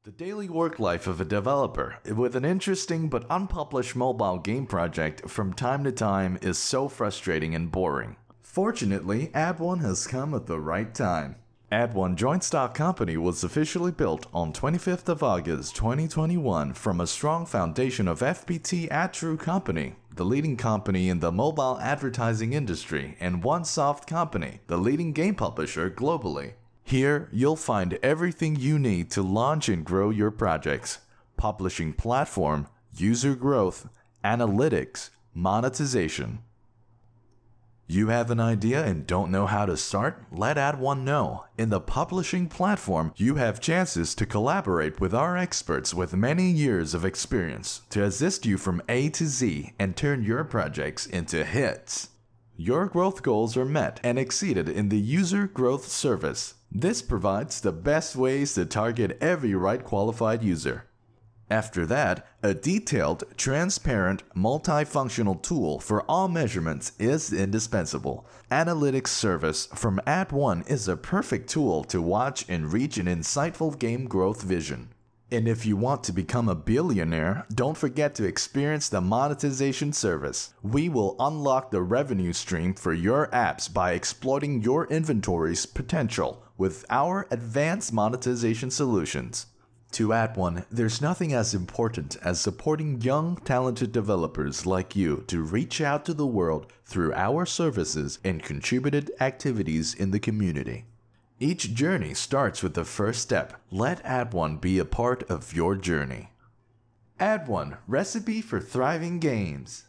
The daily work life of a developer with an interesting but unpublished mobile game project from time to time is so frustrating and boring. Fortunately, Ad1 has come at the right time. Ad1 Joint Stock Company was officially built on 25th of August 2021 from a strong foundation of FPT AdTrue Company, the leading company in the mobile advertising industry, and OneSoft Company, the leading game publisher globally. Here, you'll find everything you need to launch and grow your projects: publishing platform, user growth, analytics, monetization. You have an idea and don't know how to start? Let Ad1 know. In the publishing platform, you have chances to collaborate with our experts with many years of experience to assist you from A to Z and turn your projects into hits. Your growth goals are met and exceeded in the user growth service. This provides the best ways to target every right qualified user. After that, a detailed, transparent, multifunctional tool for all measurements is indispensable. Analytics service from Ad1 is a perfect tool to watch and reach an insightful game growth vision. And if you want to become a billionaire, don't forget to experience the monetization service. We will unlock the revenue stream for your apps by exploiting your inventory's potential with our advanced monetization solutions. To Ad1, there's nothing as important as supporting young, talented developers like you to reach out to the world through our services and contributed activities in the community. Each journey starts with the first step. Let Ad1 be a part of your journey. Ad1, recipe for thriving games.